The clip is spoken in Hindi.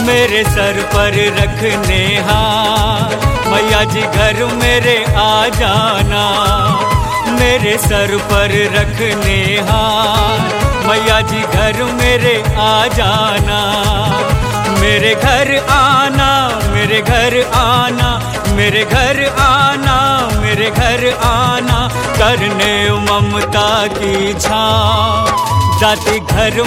मेरे सर पर रखने हाथ, मैया जी घर मेरे आ जाना। मेरे सर पर रखने हाथ, मैया जी घर मेरे आ जाना। मेरे घर आना, मेरे घर आना, मेरे घर आना, मेरे घर आना, करने ममता की छाँव। जाति घर